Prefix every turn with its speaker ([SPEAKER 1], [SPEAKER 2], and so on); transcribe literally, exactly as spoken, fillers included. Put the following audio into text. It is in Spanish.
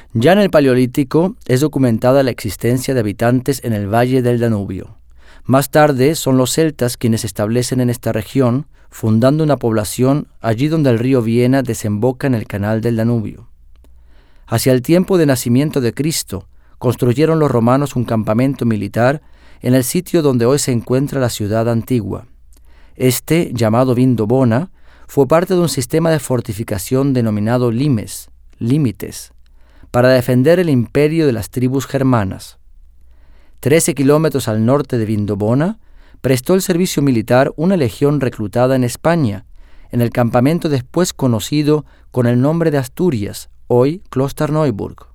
[SPEAKER 1] Ya en el Paleolítico es documentada la existencia de habitantes en el valle del Danubio. Más tarde son los celtas quienes se establecen en esta región, fundando una población allí donde el río Viena desemboca en el canal del Danubio. Hacia el tiempo de nacimiento de Cristo, construyeron los romanos un campamento militar en el sitio donde hoy se encuentra la ciudad antigua. Este, llamado Vindobona, fue parte de un sistema de fortificación denominado limes, límites, para defender el imperio de las tribus germanas. Trece kilómetros al norte de Vindobona, prestó el servicio militar una legión reclutada en España, en el campamento después conocido con el nombre de Asturias, hoy Klosterneuburg.